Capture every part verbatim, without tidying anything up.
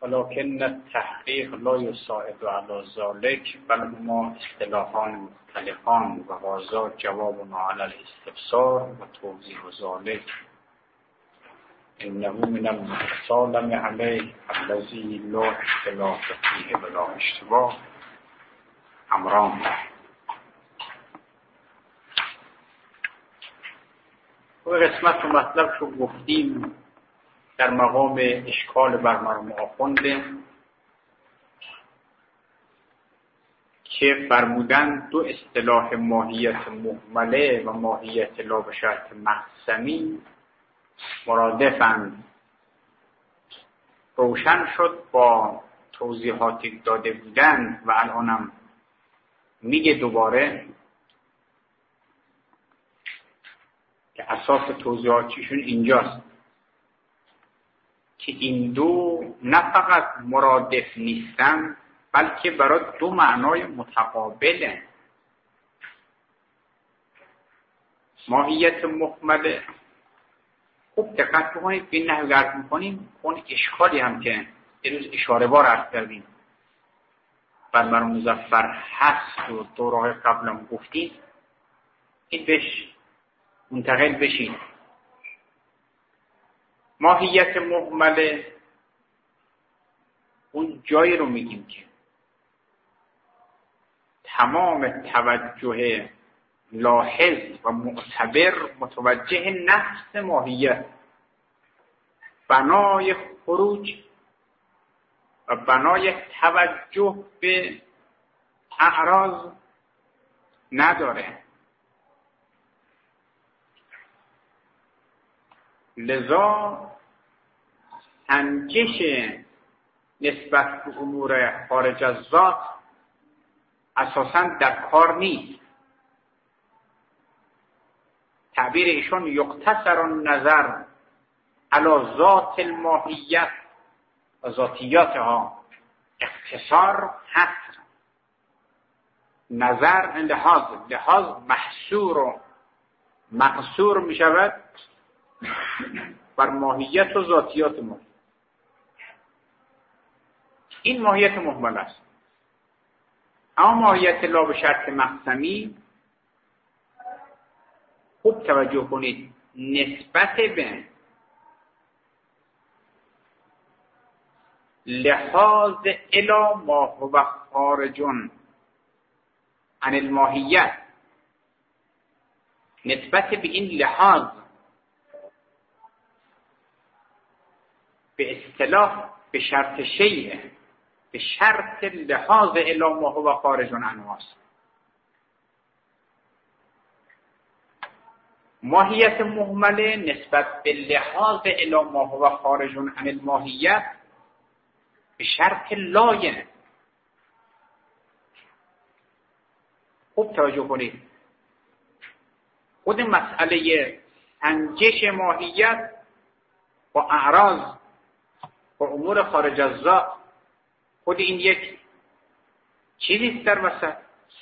ولكن التحقیق لا یساعد علی ذلك، بل ما اصطلاحان مختلفان و هذا جوابنا علی الاستفسار و توضیح ذلك انه من المتسالم علیه الذی لا اختلاف فیه ولا اشتباه امران. و قسمت و مطلب رو گفتیم در مقام اشکال بر مرحوم آخونده که فرمودن دو اصطلاح ماهیت مهمله و ماهیت لا به شرط مقسمی مرادفند. روشن شد با توضیحاتی داده بودن و الانم میگه دوباره که اساس توضیحاتیشون اینجاست که این دو نه فقط مرادف نیستن بلکه برای دو معنای متقابله. ماهیت محمله خوب دقت بکنید به نحو گرد میکنیم اون اشکالی هم که روز اشاره بار عرض کردیم بر مرحوم مظفر هست و دو راه قبلم گفتیم این بهش منتقل بشید. ماهیت مهمله اون جایی رو میگیم که تمام توجه لاحظ و معتبر متوجه نفس ماهیت، بنای خروج و بنای توجه به اعراض نداره. لذا سنجش نسبت به امور خارج از ذات اساساً در کار نیست. تعبیر ایشون یقتصر النظر علی ذات الماهیت و ذاتیاتها، اختصار هست نظر لحاظ لحاظ محصور و مقصور می شود بر ماهیت و ذاتیات ما. این ماهیت مهمل است. اما ماهیت لا به شرط مقسمی خوب توجه کنید نسبت به لحاظ الی ما هو خارج عن الماهیت، نسبت به این لحاظ به اصطلاح به شرط شیء، به شرط لحاظ الی ما هو خارج عنه است. ماهیت مهمله نسبت به لحاظ الی ما هو خارج عن الماهیت به شرط لایه. خوب توجه کنید خود مسئله سنجش ماهیت با اعراض با امور خارج از ذات خود این یک چیزی در وسط.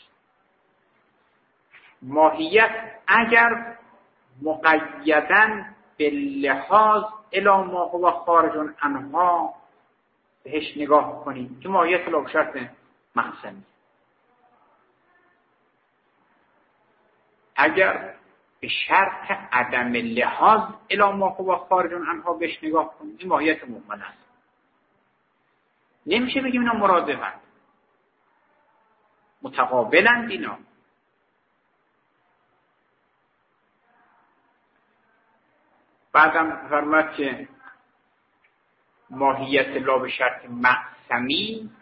ماهیت اگر مقیداً به لحاظ الی ما هو خارج عنها بهش نگاه کنید که ماهیت لا به شرط مقسمی. اگر به شرط عدم لحاظ الی ما هو خارج عنها بهش نگاه کنید این ماهیت مهمل است. نمیشه بگیم اینا مرادفند، متقابلند اینا. بعدم فرمود که ماهیت لا به شرط مقسمی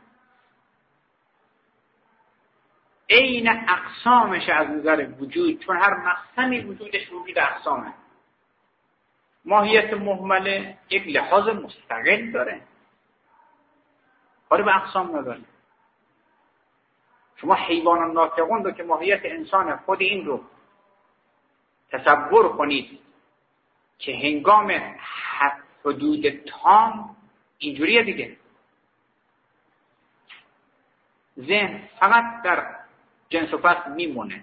عین اقسامش از نظر وجود، چون هر مقسمی وجودش وجود اقسامه. ماهیت مهمله یک لحاظ مستقل داره، کاری به اقسام نداره. شما حیوان ناطقون رو که ماهیت انسان خود این رو تصور کنید که هنگام حدود تام اینجوریه دیگه، ذهن فقط در جنس و فصل میمونه.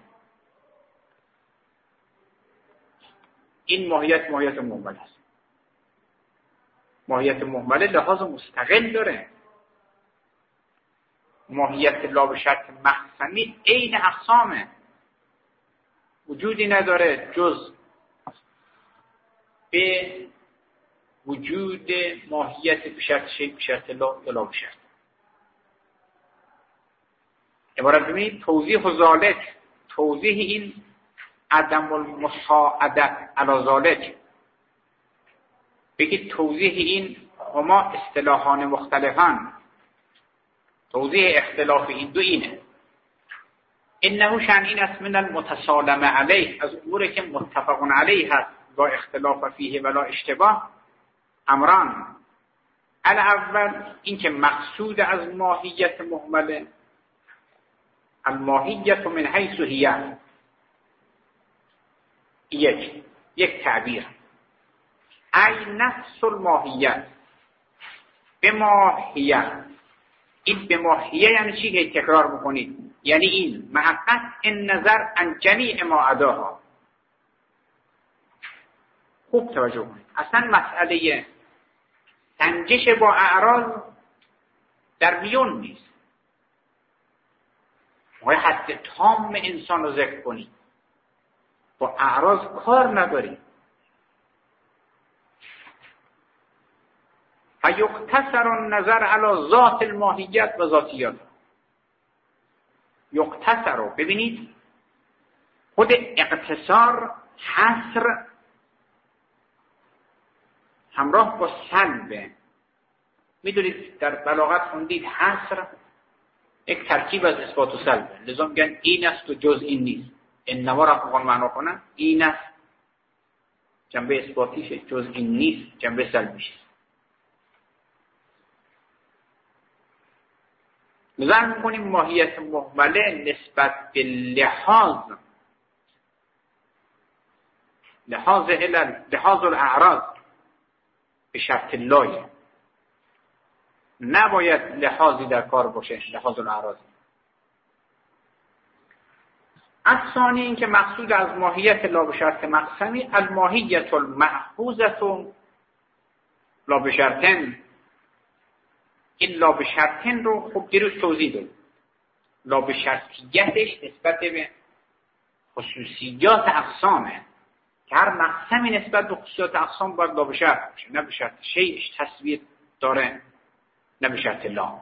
این ماهیت ماهیت مهمل است. ماهیت مهمله لحاظ مستقل داره. ماهیت لا به شرط مقسمی عین اقسامه، وجودی نداره جز به وجود ماهیت به شرط شیء به شرط لا یا لا به شرط. عبارت ببینید توضیح و ذالک، توضیح این عدم المساعدت علی ذالک، بگید توضیح این هما اصطلاحان مختلفان، توضیح اختلاف این دو اینه. انه شأن این است من المتسالم علیه، از اموری که متفق علیه هست با اختلاف فیه ولا اشتباه. امران الاول این که مقصود از ماهیت مهمله الماهیت من حیث هی، یک یک تعبیر ای نفس الماهیت به ماهیت. این به ماهیه یعنی چی که تکرار بکنید؟ یعنی این محقق این نظر عن جمیع ما عداها. خوب توجه کنید، اصلا مسئله سنجش با اعراض در میون نیست. باید حد تام انسان رو ذکر کنید، با اعراض کار ندارید. فیقتصر النظر علی ذات الماهیت و ذاتیات. یقتصر رو ببینید، خود اقتصار حصر همراه با سلبه. میدونید در بلاغت خوندید حصر یک ترکیب از اثبات و سلبه، لذا میگن این است و جز این نیست. انما را بخوان معنا کنن این است جنبه اثباتیشه، جز این نیست جنبه سلبیشه. نظر میکنیم ماهیت مهمله نسبت به لحاظ لحاظ علل لحاظ الاعراض به شرط لایه، نباید لحاظی در کار باشه لحاظ الاعراض. الثانی این که مقصود از ماهیت لا به شرط مقسمی الماهیت المأخوذة لا به شرطن. این لا به شرطن رو خوب دیروز توضیح داد. لا به شرطیتش نسبت به خصوصیات اقسامه که هر مقسمی نسبت به خصوصیات اقسام باید لا به شرط باشه، نه به شرط شیعش تصویر داره، نه به شرط لا.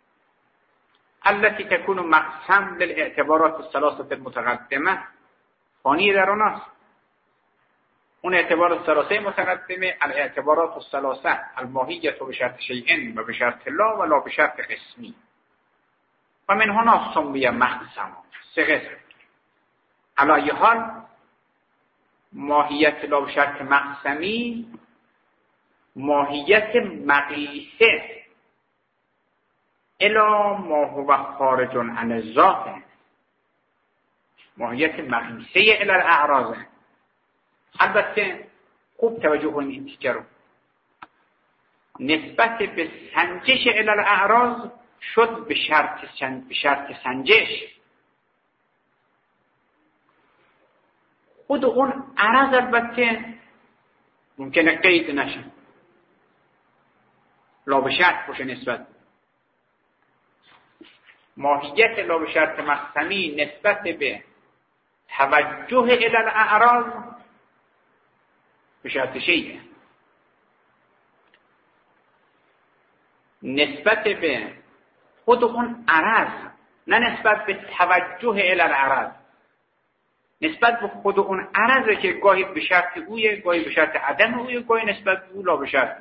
التي تكون مقسم للاعتبارات الثلاثه المتقدمه فانی در اوناست. اون اعتبار الثلاثه متقدمه الاعتبارات الثلاثه الماهیت به شرط شیء و به شرط لا و لا به شرط قسمی و من هنا سمی مقسم. سه قسم. علی حال ماهیت لا به شرط مقسمی ماهیت مقیسه الا ما هو خارج عن الذات، ماهیت مقیسه الی الاعراض. البته خوب توجه کنید این تیکه رو، نسبت به سنجش الی الاعراض شد به شرط سن... به شرط سنجش. خود اون عرض البته ممکنه قید نشه، لا به شرط باشه. نسبت ماهیت لا به شرط مقسمی نسبت به توجه الی الاعراض به شرط شیء، نسبت به خود اون عرض، نه نسبت به توجه الی الاعراض، نسبت به خود اون عرضه که گاهی به شرط اویه، گاهی به شرط عدم اویه، گاهی نسبت به او لا به شرط.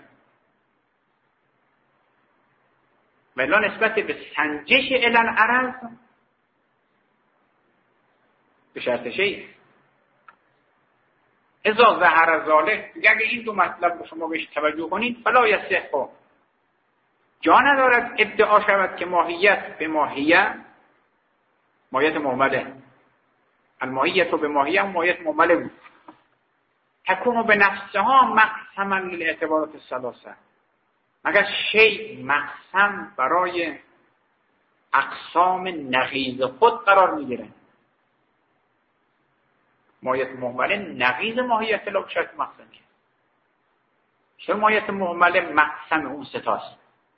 ولی نسبت به سنجش الی العرض به شرط شیء. اذا ظهر ذلک، اگر این دو مطلب رو شما بهش توجه کنید فلا یصح، جا ندارد ادعا شود که ماهیت به ماهیه ماهیت مهمله، الماهیت به ماهیه ماهیت مهمله بود، تکون به نفسها مقسما للاعتبارات الثلاثه، مگر شیء مقسم برای اقسام نقیض خود قرار میگیره. ماهیت مهمله نقیض ماهیت لا به شرط مقسمی. چون ماهیت مهمله مقسم اون ستاست.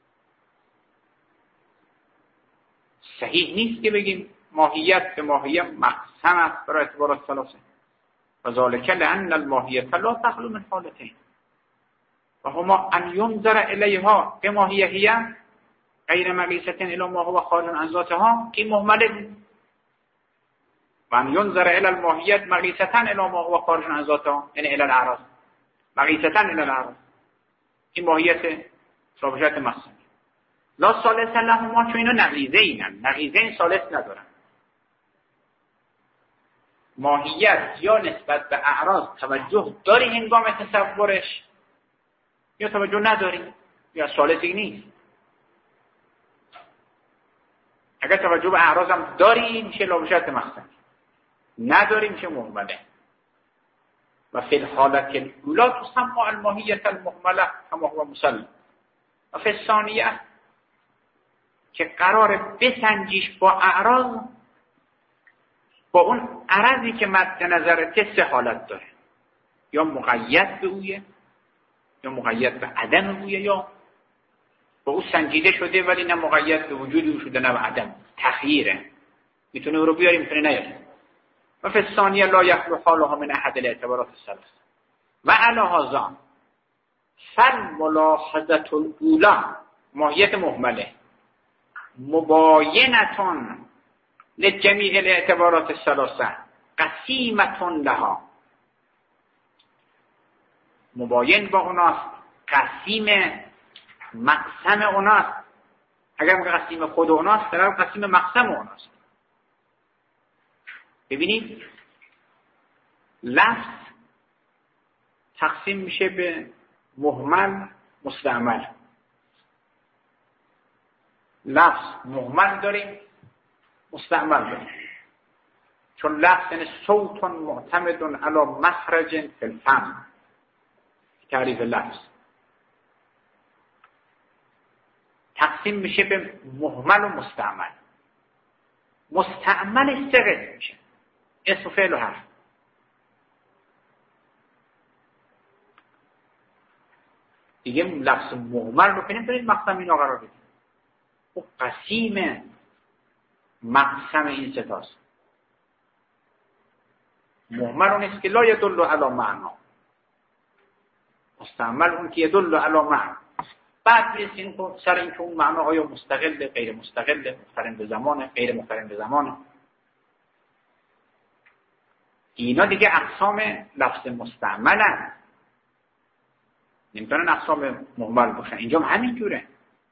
صحیح نیست که بگیم ماهیت به ماهیت مقسم است برای اعتبارات ثلاثه. و ذالک لأن الماهیت لا تخلو من حالتین و هما ان ينظر الیها به ماهیه غیر مقیسة الی ما هو خارج عن ذاتها که مهمله، و ان ينظر الی الماهیت مقیسة الی ما هو خارج عن ذاتها یعنی الی الاعراض مقیسة الی الاعراض. این ماهیت رابطه مقسم لا ثالث لهما، چون اینا نقیضه اینن، نقیضه این ثالث ندارن. ماهیت یا نسبت به اعراض توجه داری هنگام تصورش یا توجه نداری، یا ثالثی نیست. اگر توجه به اعراض هم داری میشه لابشت مقسم، نداری میشه مهمله. و فی الحالت الاولی تسمى الماهیت المهمله کما هو مسلم. و فی الثانیه که قرار بسنجیش با اعراض، با اون عرضی که مد نظرت سه حالت داره، یا مقید به اویه، یا مقید به عدم اویه، یا با او سنجیده شده ولی نه مقید به وجود او شده نه به عدم، تخییره، میتونه او رو بیاری میتونه نیاری. و فی الثانیه لا یخلو حالها من احد الاعتبارات الثلاث و علی هذا فالملاحظه الاولی ماهیت مهمله مباینتون لجمیع الاعتبارات الثلاثه قسیمتون لها، مباین با اوناست، قسیم مقسم اوناست. اگر میگه قسیم خود اوناست در قسیم مقسم اوناست. ببینید لفظ تقسیم میشه به مهمل مستعمل. لفظ مهمل داریم مستعمل داریم، چون لفظ یعنی صوت معتمد علی مخرج فی الفم، تعریف لفظ. تقسیم میشه به مهمل و مستعمل. مستعمل سه قسم میشه، اسم و فعل و حرف. دیگه لفظ مهمل رو که نمیتونید مقسم اینا قرار بدید. خب قسیم مقسم این ستاست. مهمل اون است که لا یدل علی معنا، مستعمل اون که یدل علی معنا. بعد میرسیم سر این که اون معنا آیا مستقل غیر مستقل، مقترن به زمان غیر مقترن به زمان. اینا دیگه اقسام لفظ مستعملن، نمیتونن اقسام مهمل باشن. اینجا هم همین جوره.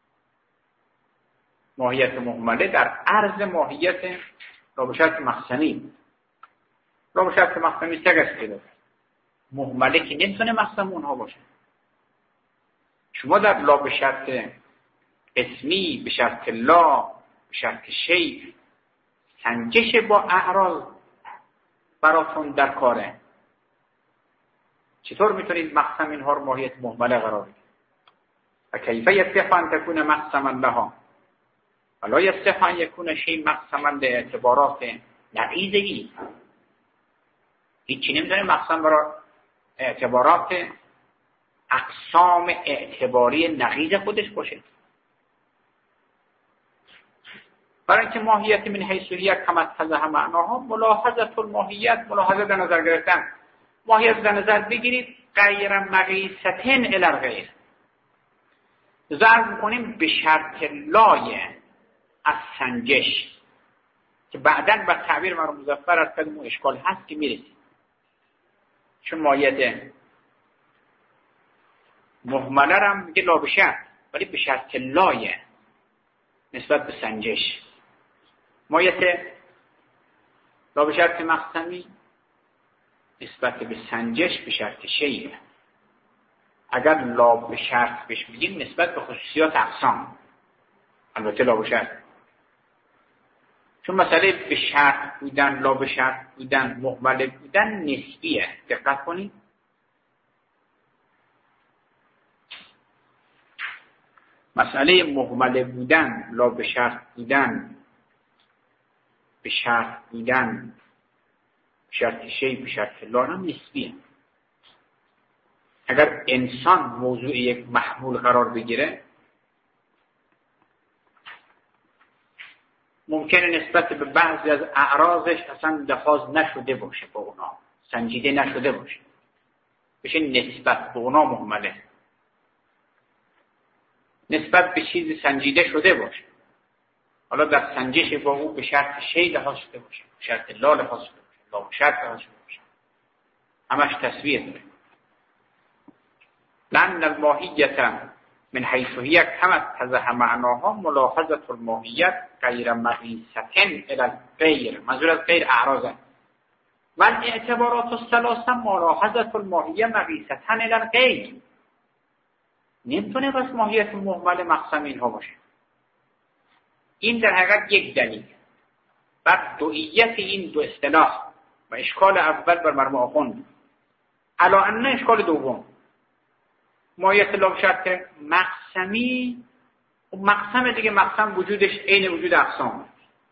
ماهیت مهمله در عرض ماهیت رابطه مقسمی. رابطه مقسمی سه قسمه داره. مهمله که نمیتونه مقسم اونها باشه. شما در لا به شرط اسمی، به شرط لا، به شرط شیء سنجش با اعراض براتون در کاره. چطور میتونید مقسم اینها رو ماهیت مهمله قرار بدید؟ و کیف یصح ان تکون مقسما لها ولا یصح ان یکون شیء مقسما لاعتبارات نقیضه. هیچی نمیتونه مقسم برای اعتبارات اقسام اعتباری نقیض خودش باشه. برای اینکه ماهیت من حیث هی کما اتضح معناها ملاحظه الماهیت، ملاحظه در نظر گرفتن ماهیت در نظر بگیرید غیر مقیستن الی الغیر. ضرب میکنیم به شرط لای از سنجش که بعداً با تعبیر مرحوم مظفر از قدم و اشکال هست که میرسید. چون ماهیت مهمله را هم میگه لا به شرط، ولی به شرط لایه نسبت به سنجش. ماهیت لا به شرط مقسمی نسبت به سنجش به شرط شیء. اگر لا به شرط بهش بگیم نسبت به خصوصیات اقسام، البته لا به شرط، چون مسئله به شرط بودن، لا به شرط بودن، مهمله بودن نسبیه. دقت کنید. مسئله مهمله بودن، لا به شرط بودن، به شرط بودن، شرط شیء به شرط لا هم نسبیه. اگر انسان موضوع یک محمول قرار بگیره ممکنه نسبت به بعضی از اعراضش اصلا لحاظ نشده باشه، با اونا سنجیده نشده باشه، بشه نسبت به اونا مهمله. نسبت به چیزی سنجیده شده باشه، حالا در سنجش با او به شرط شی لحاظ شده باشه، به شرط لا لحاظ شده باشه، لا به شرط لحاظ شده باشه، همش تصویر داره. لأن الماهیت من حیث هی کما اتضح معناها ملاحظه الماهیت غیر مقیسة الی الغیر، منظور از غیر اعراضه. و الاعتبارات الثلاثه ملاحظه الماهیه مقیسة الی الغیر. نمیتونه بس ماهیت مهمل مقسم اینها باشه. این در حقیقت یک دلیل بر دوئیت این دو اصطلاح و اشکال اول بر مرموم آخوند، علی ان اشکال دوم ماهیت لا شرط مقسمی و مقسم دیگه، مقسم وجودش عین وجود اقسام.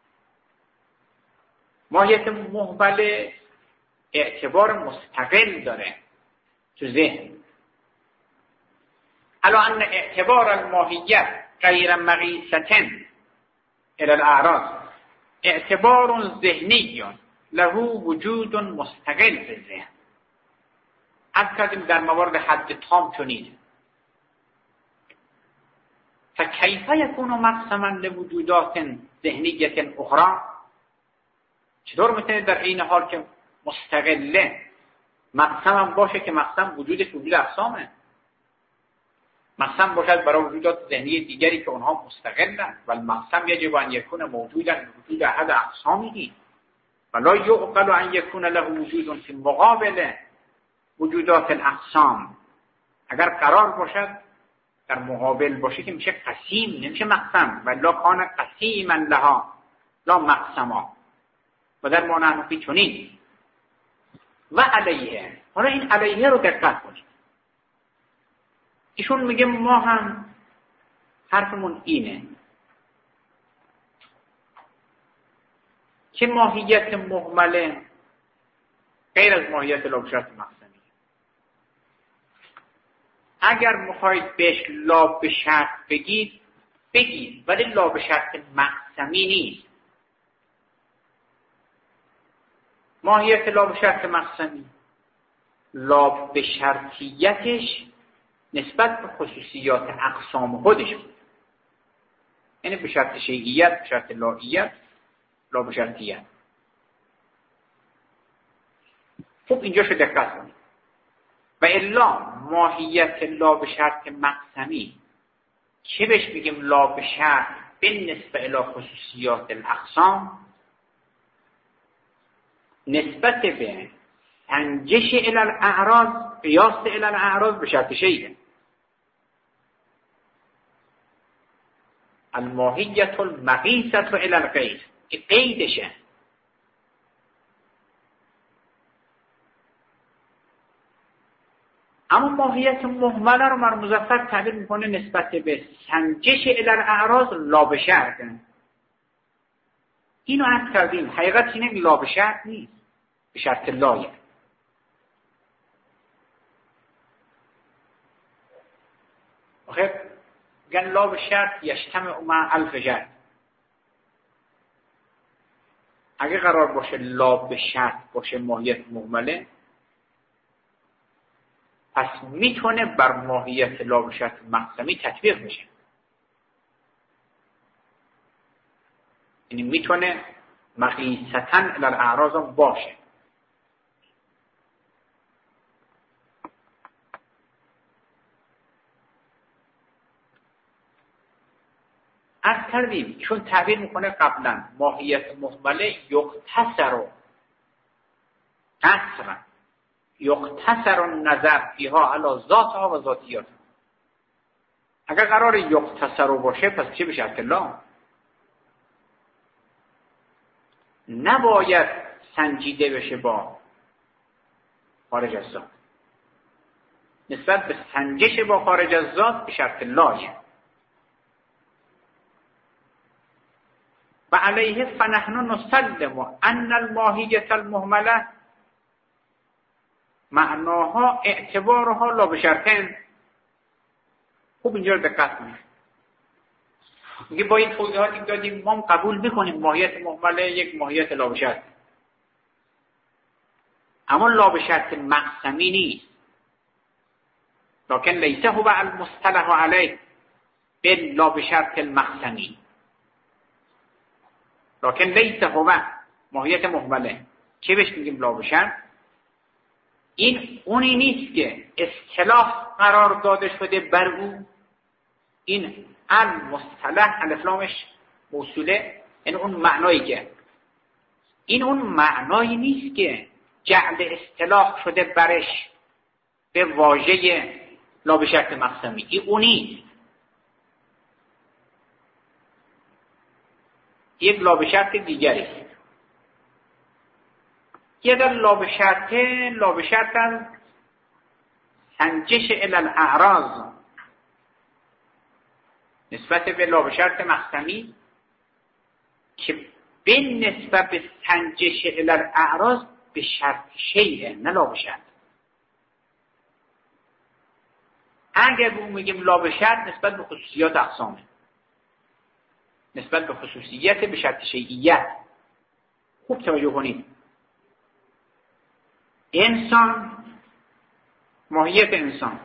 ماهیت مهمل اعتبار مستقل داره تو ذهن. علی ان اعتبار الماهیت غیر مقیسة الی الاعراض اعتبار ذهنی له وجود مستقل به ذهن. از کردیم در موارد حد تام چنین فکیف یکون مقسما لوجودات ذهنیت اخرى، چطور میتونه در این حال که مستقله مقسم هم باشه که مقسم وجودش وجود اقسامه، مقسم باشد برای وجودات ذهنی دیگری که اونها مستقلن و المقسم یجب ان یکون موجودا وجود احد اقسامه ولا یعقل ان یکون له وجود فی مقابل وجودات الاقسام. اگر قرار باشد در مقابل باشه که میشه قسیم، نمیشه مقسم. ولا کان قسیما لها لا مقسما. و در معنی حنفی چنین و علیه. حالا این علیه رو دقت کنید. ایشون میگه ما هم حرفمون اینه که ماهیت مهمله غیر از ماهیت لا به شرط مقسمی. اگر میخواید بهش لا به شرط بگید بگید، ولی لا به شرط مقسمی نیست. ماهیت لا به شرط مقسمی لا به شرطیتش نسبت به خصوصیات اقسام خودش بود، یعنی به شرط شیعیت، به شرط لاییت، لا به شرطیت. خب اینجا شو دقت کنید. و الا ماهیت لا به شرط مقسمی که بهش بگیم لا به شرط بالنسبه الی خصوصیات الاقسام، نسبت به سنجش الی الاعراض قیاس الی الاعراض به شرط شیعه. الماهیت المقیسة الی الغیر قیدشه. اما ماهیت مهمله رو مرحوم مظفر تعبیر میکنه نسبت به سنجش الی الاعراض لا به شرط. اینو عرض کردیم حقیقت اینه لا به شرط نیست، به شرط لایه. آخر گن لا به شرط یجتمع مع الف شرط. اگه قرار باشه لا به شرط باشه ماهیت مهمله، پس میتونه بر ماهیت لا به شرط مقسمی تطبیق بشه. یعنی میتونه مقیسة الی الاعراض باشه. از کردیم چون تعبیر میکنه قبلا ماهیت مهمله یقتصر قصرا یقتصر النظر فیها علی ذاتها و ذاتیاتها. اگر قرار یقتصر باشه پس چه به شرط لا؟ نباید سنجیده بشه با خارج از ذات. نسبت به سنجش با خارج از ذات به شرط لایه. و علیه فنحن نسلم ان الماهیت المهمله معناها اعتبارها لا به شرطن. خوب اینجا رو دقت کنید. میگه با این توضیحاتی دادیم ما قبول میکنیم ماهیت محمله یک ماهیت لا به شرط، اما لا به شرط مقسمی نیست. لکن لیسه هو المصطلح علیه بل لا به شرط المقسمی. لکن لیسه هو ماهیت محمله که بهش میگیم لا به شرط، این اونی نیست که اصطلاح قرار داده شده بر او. این المصطلح الفلامش موصوله، این اون معنایی که این اون معنایی نیست که جعل اصطلاح شده برش به واژه لا به شرط مقسمی. این اونی یک لا به شرط دیگری. یه در لا به شرط لا به شرط از سنجش الی الاعراض نسبت به لا به شرط مقسمی که به نسبت به سنجش الی الاعراض به شرط شیء نه لا به شرط. اگر بو میگیم لا به شرط نسبت به خصوصیات اقسامه، نسبت به خصوصیت به شرط شیعیت. خوب توجه کنید. انسان، ماهیت انسان،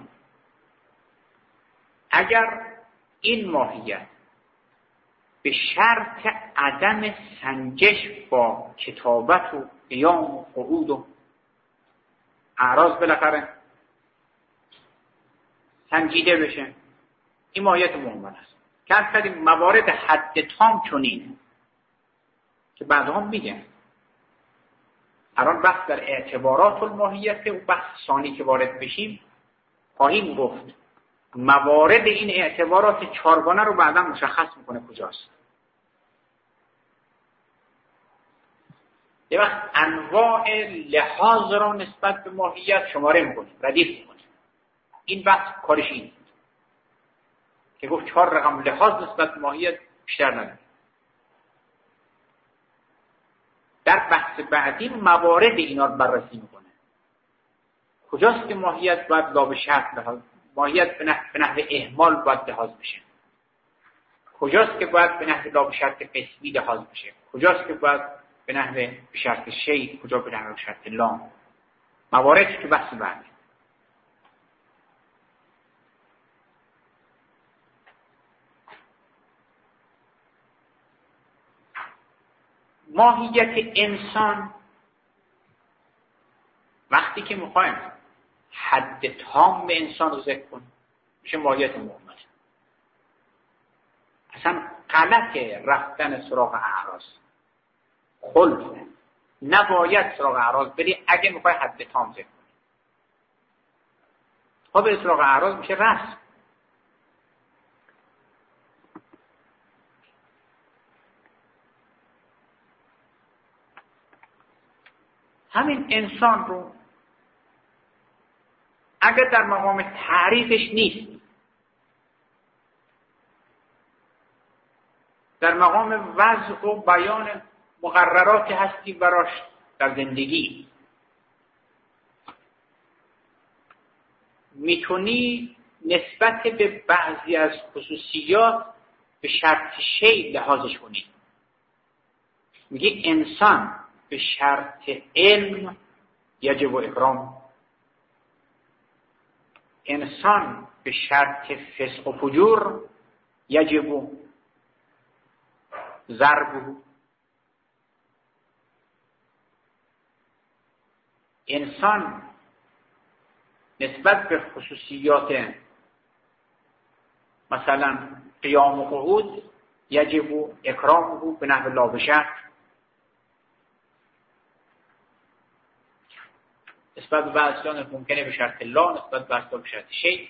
اگر این ماهیت به شرط عدم سنجش با کتابت و قیام و قعود و اعراض بالاخره سنجیده بشه، این ماهیت محمل است. که از کردیم موارد حد تام چنین که بعدها میگن. الان بحث در اعتبارات الماهیت و بحث ثانی که وارد بشیم خواهیم گفت موارد این اعتبارات چارگانه رو بعدا مشخص میکنه کجاست. یه وقت انواع لحاظ را نسبت به ماهیت شماره میکنیم، ردیف میکنیم. این بحث کارش این که گفت چهار رقم لحاظ نسبت به ماهیت بیشتر نداره. در بحث بعدی موارد اینا رو بررسی میکنه. کجاست که ماهیت باید لا به شرط لحاظ، ماهیت به نحو, به نحو اهمال باید لحاظ بشه، کجاست که باید به نحو لا به شرط قسمی لحاظ بشه، کجاست که باید به نحو به شرط شیء، کجا به نحو شرط لام. مواردی که بحث بعدی. ماهیت انسان وقتی که میخوایم حد تام به انسان رو ذکر کنیم میشه ماهیت محمل. اصلا غلط رفتن سراغ اعراض، خلف نباید سراغ اعراض بری اگه میخوای حد تام ذکر کنی. خب به سراغ اعراض میشه رسم. همین انسان رو اگر در مقام تعریفش نیست، در مقام وضع و بیان مقرراتی هستی براش در زندگی، میتونی نسبت به بعضی از خصوصیات به شرط شیء لحاظش کنی. میگه انسان به شرط علم یجب اکرام، انسان به شرط فسق و فجور یجب ضربه، انسان نسبت به خصوصیات مثلا قیام و قعود یجب اکرامه به نحو لا به شرط، نسبت به بعضیان ممکنه به شرط لا، نسبت به بعضیان به شرط شیء،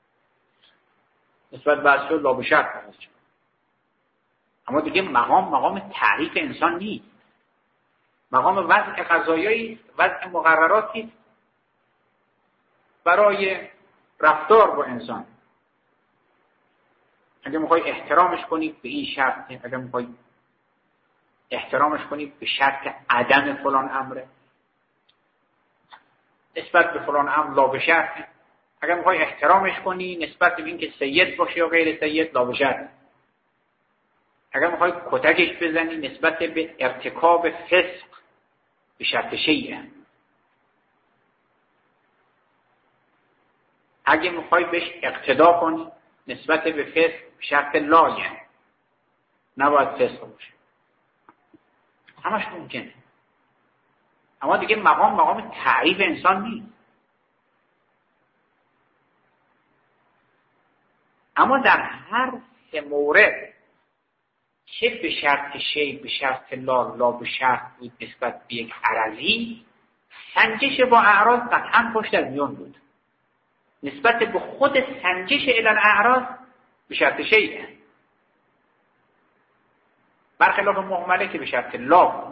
نسبت به بعضیان لا به شرط هست. اما دیگه مقام مقام تعریف انسان نیست، مقام وضع قضایایی، وضع مقرراتی برای رفتار با انسان. اگه میخوای احترامش کنید به این شرط، اگه میخوای احترامش کنید به شرط عدم فلان امره، نسبت به فلان امر لا به شرط. اگر میخوای احترامش کنی نسبت به اینکه سید باشه یا غیر سید لا به شرط. اگر میخوای کتکش بزنی نسبت به ارتکاب فسق به شرط شیعه. اگه میخوای بهش اقتدا کنی نسبت به فسق به شرط لایه، نباید فسق باشه. همش ممکنه، اما دیگه مقام مقام تعریف انسان نیست. اما در هر سه مورد که به شرط شی به شرط لا لا به شرط بود نسبت به یک عرضی، سنجش با اعراض قطعا پشت از میان بود. نسبت به خود سنجش الی الاعراض به شرط شیء، برخلاف مهمله که به شرط لا بود.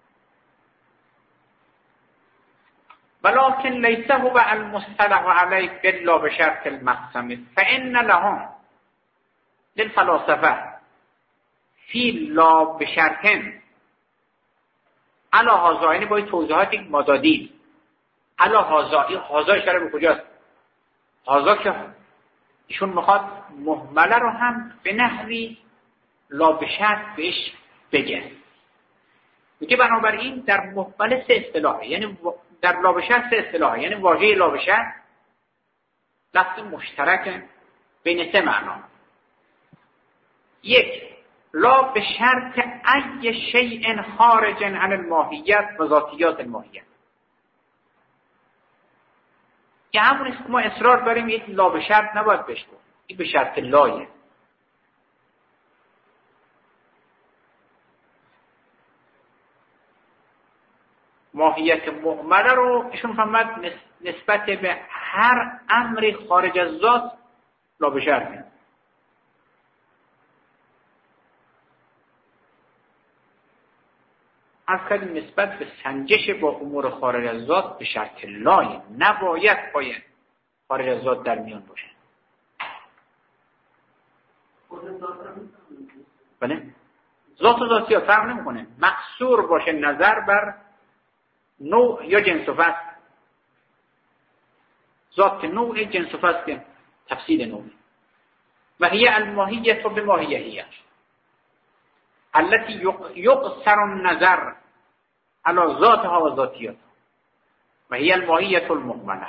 ولكن ليس هو المصطلح عليه بالله بشرط المقسم فإن لهم للفلاسفة في لا بشرط على هذا، یعنی با توضیحات مدادی على هذا. این هذا اشاره به کجاست؟ هذا که ایشون میخواد مهمله رو هم به نحوی لا بشرط بهش بگه. میگه بنابراین در مهمله سه اصطلاحه، یعنی در لا بشرط سه اصطلاحه، یعنی واژه لا بشرط لفظ مشترک بین سه معنا. یک، لا بشرط ای شیء خارج عن الماهیت و ذاتیات الماهیت. که همون است ما اصرار داریم یک لا بشرط نباید بهش گفت، این به شرط لایه. ماهیت مهمله رو ایشون فهمد نسبت به هر امری خارج از ذات لا بشرطه. از کردیم نسبت به سنجش با امور خارج از ذات به شرط لایه، نباید باید خارج از ذات در میان باشه. بله؟ ذات و ذاتیات فرق نمیکنه، مقصور باشه نظر بر نوع یا جنس و فصل. ذات نوع جنس و فصل تفصیل نوع. و هی الماهیت و بماهیهیه التي يقصر النظر على ذاتها و ذاتیات و هي الماهیت المهمله.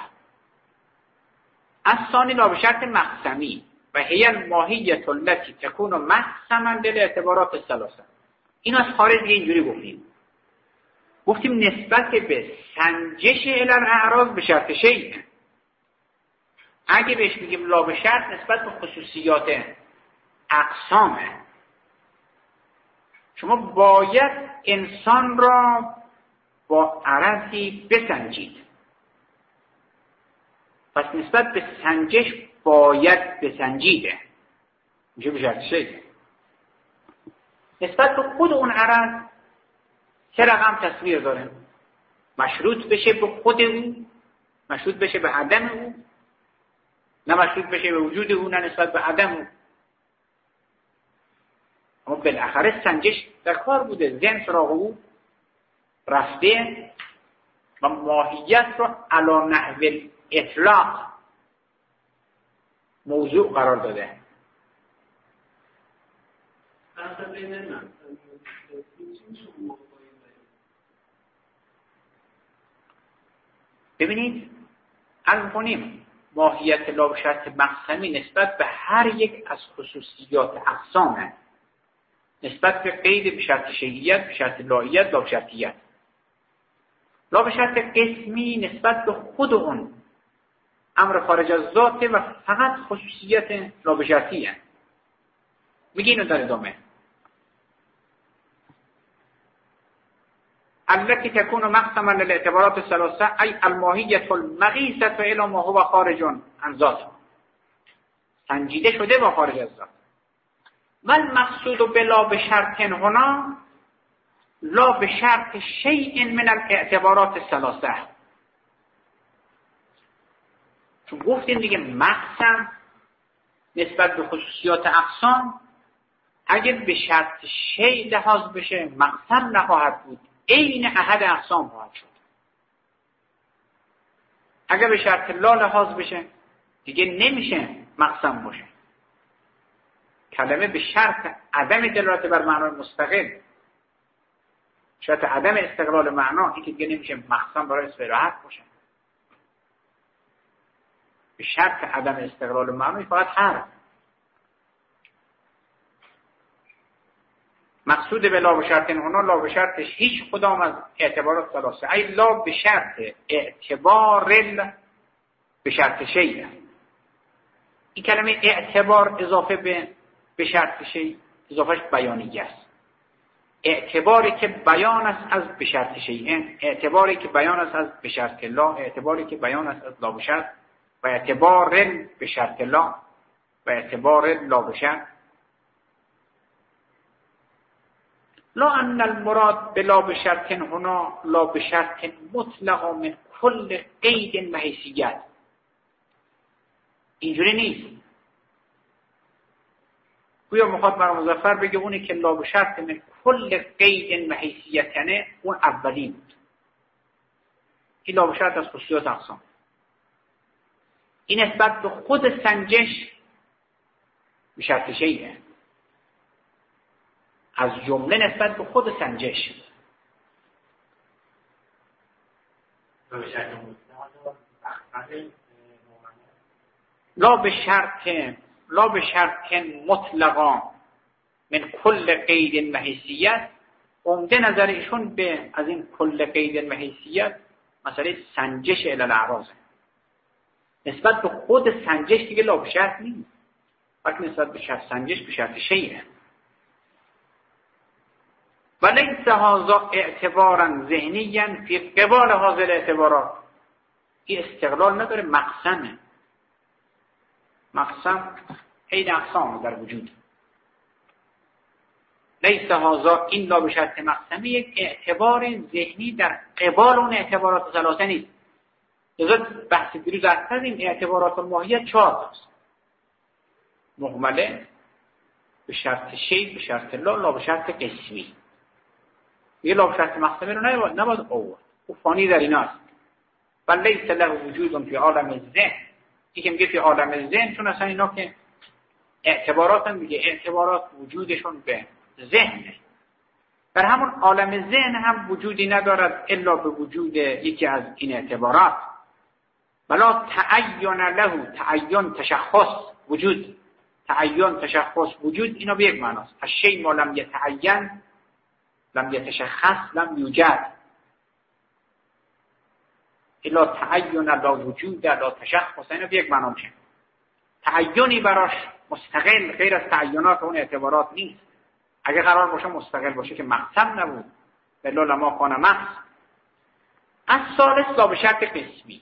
الثاني لا بشرط مقسمی و هي الماهیت التي تكون مقسما للاعتبارات الثلاثه. این از خارج اینجوری گفتیم گفتیم نسبت به سنجش الی الاعراض به شرط شیء. اگه بهش میگیم لا به شرط نسبت به خصوصیات اقسامه. شما باید انسان را با عرضی بسنجید، پس نسبت به سنجش باید بسنجیده، میشه به شرط شیء. نسبت به خود اون عرض سه رقم تصویر داره، مشروط بشه به خود او، مشروط بشه به عدم او، نه مشروط بشه به وجود او، نه نسبت به عدم او. اما بالاخره سنجش در کار بوده، ذهن سراغ او رفته و ماهیت رو علی نحو اطلاق موضوع قرار داده. ببینید الان کنیم ماهیت لا به شرط مقسمی نسبت به هر یک از خصوصیات اقسامه، نسبت به قید به شرط شیعیت، به شرط لاییت، لا به شرطیت. لا به شرط قسمی نسبت به خود اون امر خارج از ذاته و فقط خصوصیت لا به شرطیه. میگه اینو در ادامه التي تكون مقسما للاعتبارات الثلاثه ای الماهیت المقیسه الی ما هو خارج عن ذات، سنجیده شده با خارج از ذات. ولی مقصود بلا به شرط هنا لا به شرط شیء من الاعتبارات الثلاثه. چون گفتیم دیگه مقسم نسبت به خصوصیات اقسام اگر به شرط شیء لحاظ بشه مقسم نخواهد بود، عین احد اقسام خواهد شد. اگر به شرط لا لحاظ بشه دیگه نمیشه مقسم باشه. کلمه به شرط عدم دلالت بر معنای مستقل، شرط عدم استقلال معنا، این که دیگه نمیشه مقسم برای صراحت باشه. به شرط عدم استقلال معنا فقط حرف. مقصود به لا به شرط هنا، لا به شرطش هیچ کدام از اعتبارات ثلاثه. ای لا به شرط اعتبار به شرط شیء. این کلمه اعتبار اضافه به به شرط شیء اضافهش بیانیه است. اعتباری که بیان است از به شرط شیء، اعتباری که بیان است از به شرط لا، اعتباری که بیان است از لا به شرط، و اعتبار به شرط لا و اعتبار لا به شرط. لا ان المراد بلا به شرط هنا لا به شرط مطلق من کل قید و حیثیت. اینجوری نیست. گویا میخواد برای مظفر بگه اونی که لا به شرط من کل قید و حیثیتنه اون اولی بود. این لا به شرط از خصوصیات اقسام. این نسبت به خود سنجش به شرط شیء، از جمله نسبت به خود سنجش. لا به شرط لا به شرط مطلقا من کل قید و حیثیت، عمده نظر ایشون به از این کل قید و حیثیت مسئله سنجش الی الاعراض. نسبت به خود سنجش دیگه لا به شرط نیست، بلکه نسبت به شرط سنجش به شرط شیء. ولیس هذا اعتبارا ذهنیا فی قبال حاضر اعتبارات. این استقلال نداره، مقسمه. مقسم عین اقسام در وجود. لیس هذا، این لا به شرط مقسمه یک اعتبار ذهنی در قبال اون اعتبارات ثلاثه نیست. لذا بحث دیروز از این اعتبارات ماهیت چهار تاست. مهمله، به شرط شیء، به شرط لا، لا به شرط قسمی. یه لا به شرط مقسمه رو نباید نباید آورد. او فانی در ایناست. بل لیس له وجود فی عالم الذهن. این که میگه فی عالم الذهن، چون اصلا اینا که اعتبارات هم میگه اعتبارات وجودشون به ذهنه. در همون عالم ذهن هم وجودی ندارد الا به وجود یکی از این اعتبارات. بلا تعین له، تعین تشخص وجود، تعین تشخص وجود، اینا به یک معناست. الشیء ما لم یتعین لم یتشخص لم یوجد. الا تعین لا وجود لا تشخص، اینا به یک معنا میشه. تعینی براش مستقل غیر از تعینات اون اعتبارات نیست. اگه قرار باشه مستقل باشه که مقسم نبود، بلا لما کان مقسم. از ثالث لا به شرط قسمی.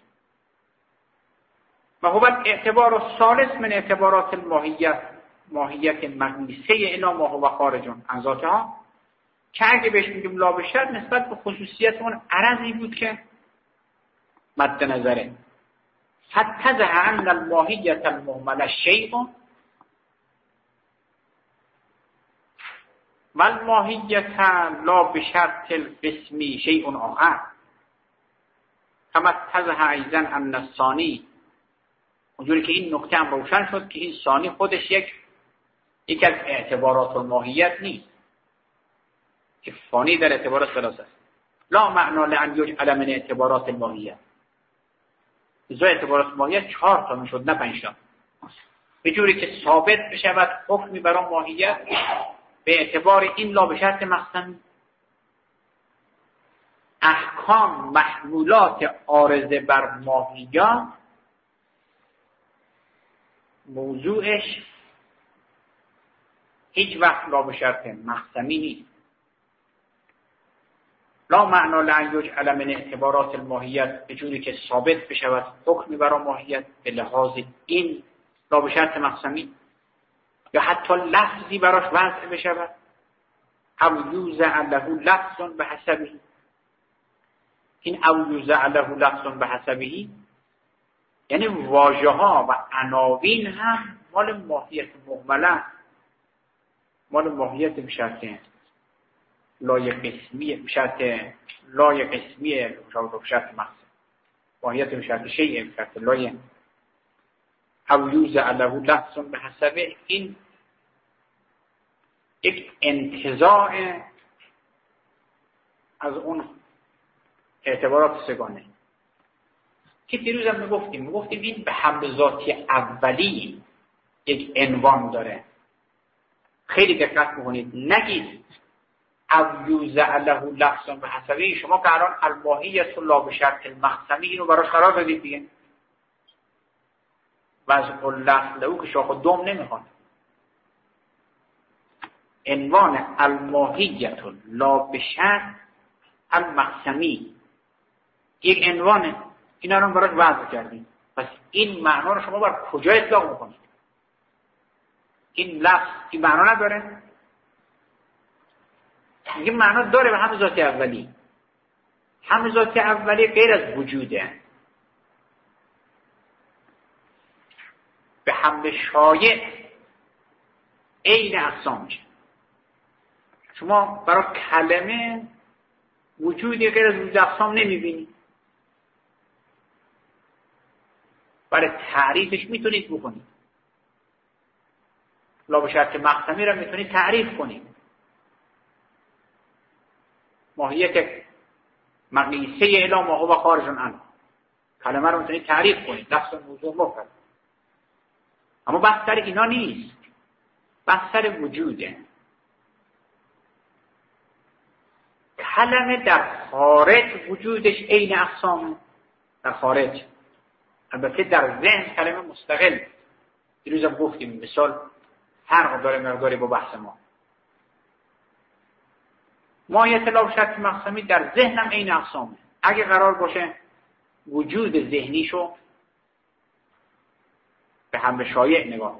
و هو اعتبار ثالث من اعتبارات الماهیت، ماهیت مقیسه الا ما هو خارج عن ذاتها، که اگه بهش میگیم لا به شرط نسبت به خصوصیت اون عرضی بود که مد نظره. فتزه ان الماهیت المهمل شیء و الماهیت لا به شرط القسمی شیء آخر. کما تزه ایضا ان الثانی، اونجوری که این نکته هم روشن شد که این ثانی خودش یک یکی از اعتبارات الماهیت نیست، که فانی در اعتبارات ثلاثه است. لا معنا لان یجعل من اعتبارات الماهیت. ازای اعتبارات ماهیت چهار تا میشد، نه پنج تا. به جوری که ثابت بشود حکمی برای ماهیت به اعتبار این لا به شرط مقسم. احکام محمولات عارضه بر ماهیت موضوعش هیچ وقت لا به شرط مقسمی نیست. لا معنا لان یجعل من اعتبارات الماهیت، به جوری که ثابت بشود حکمی برای ماهیت به لحاظ این لا به شرط مقسمی، یا حتی لفظی براش وضع بشود، او یوزع له لفظ به حسبه. این او یوزع له لفظ به حسبه یعنی واژه ها و عناوین هم مال ماهیت مهمله، مال ماهیت به شرط لای قسمی، به شرط لای قسمی به شرط مقسم. ماهیت به شرط شیء به شرط لایه او یوزع له لفظ به حسبه، این یک انتزاع از اون اعتبارات سگانه که دیروز هم میگفتیم میگفتیم این به حمل ذاتی اولی یک عنوان داره. خیلی دقت بکنید، نگید او یوزع له لفظ به حسبه، شما که الان الماهیت لا به شرط المقسمی اینو براش قرار بدید دیگه، و از لفظ له که شاخ و دوم نمیخواد. عنوان الماهیت لا به شرط المقسمی یک عنوانه، اینا رو براش وضع کردیم. پس این معنا رو شما بر کجا اطلاق میکنید؟ این لفظ این معنا نداره؟ میگه معنا داره به همه ذات اولی. همه ذات اولی غیر از وجوده، به حمل شایع عین اقسام میشه. شما برای کلمه وجودی غیر از وجود اقسام نمیبینید، برای تعریفش میتونید بکنید. لا به شرط مقسمی را میتونید تعریف کنید. ماهیت مقیسه الا ما هو خارج عنه، کلمه رو میتونید تعریف کنید، لفظ موضوع مفرد. اما بحث سر اینا نیست، بحث سر وجوده. کلمه در خارج وجودش عین اقسام، در خارج. البته در ذهن کلمه مستقل. دیروز هم گفتیم مثال فرق داره مقداری با بحث ما. ماهیت لا به شرط مقسمی در ذهنم عین اقسامه. اگه قرار باشه وجود ذهنیشو به هم به شایع نگاه،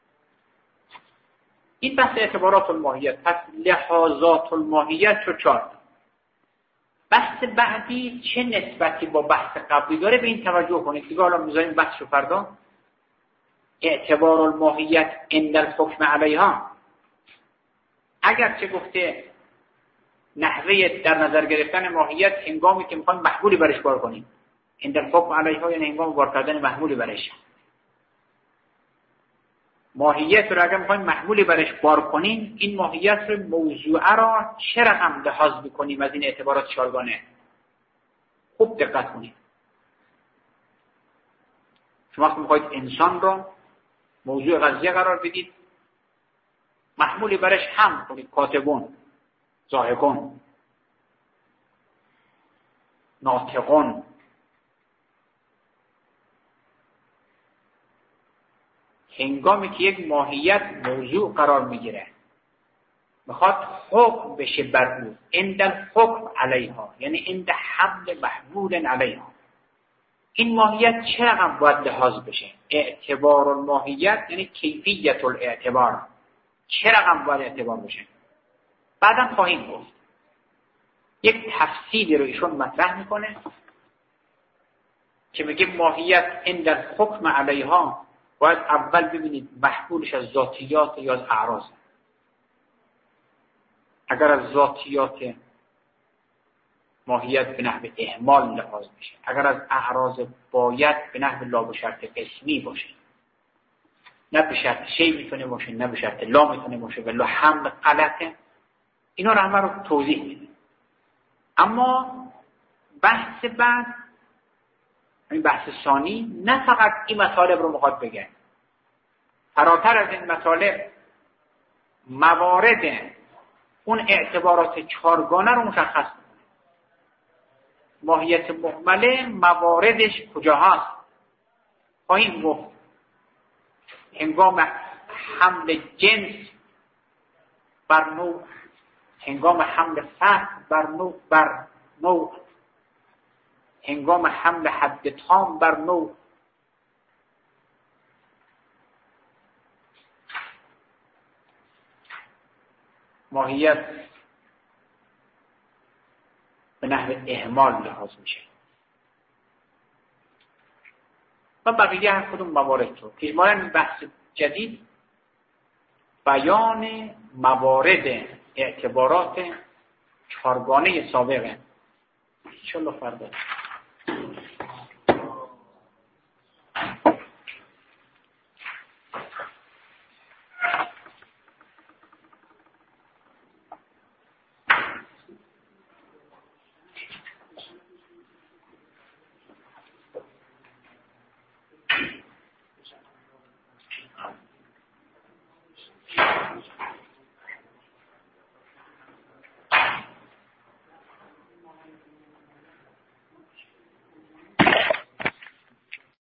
این بحث اعتبارات الماهیت. پس لحاظات الماهیت شو چار. بحث بعدی چه نسبتی با بحث قبلی داره به این توجه کنید. دیگه حالا میذاریم بحث رو فردا. اعتبار الماهیت عند الحکم علیها، اگر چه گفته نحوه در نظر گرفتن ماهیت هنگامی که میخوایم محمولی برش بار کنیم، عند الحکم علیها یعنی هنگام بار کردن محمولی برش. ماهیت رو اگر میخوایم محمولی برش بار کنیم، این ماهیت رو موضوع را چه رقم لحاظ بکنیم از این اعتبارات چارگانه؟ خوب دقت کنید. شما وقتی میخواید انسان را موضوع قضیه قرار بدید، محمولی برش هم کنید، کاتبون، ضاحکون، ناطقون. هنگامی که یک ماهیت موضوع قرار میگیره میخواد حکم بشه بر او، عند الحکم علیها یعنی عند حمل محمول علیها، این ماهیت چه رقم باید لحاظ بشه؟ اعتبار الماهیت یعنی کیفیت الاعتبار، چه رقم باید اعتبار بشه؟ بعدم خواهیم گفت. یک تفصیلی رو ایشون مطرح میکنه که میگه ماهیت عند الحکم علیها باید اول ببینید محمولش از ذاتیات یا از اعراض. اگر از ذاتیات ماهیت به نحو اهمال لحاظ میشه، اگر از اعراض باید به نحو لا به شرط قسمی باشه، نه به شرط شی میتونه باشه نه به شرط لا میتونه باشه، ولی حمل غلطه. اینا رو همه رو توضیح میدیم. اما بحث بعد، این بحث ثانی، نه فقط این مطالب رو میخواد بگه، فراتر از این مطالب موارد اون اعتبارات چارگانه رو مشخص کنه. ماهیت مهمله مواردش کجا هست؟ خواهیم گفت. هنگام حمل جنس بر نوع، هنگام حمل فرد بر نوع بر نوع، هنگام حمل حد تام بر نوع، ماهیت به نحو اهمال لحاظ میشه و بقیه هر کدوم موارد رو. اجمالاً بحث جدید بیان موارد اعتبارات چهارگانه سابقه. انشالله فردا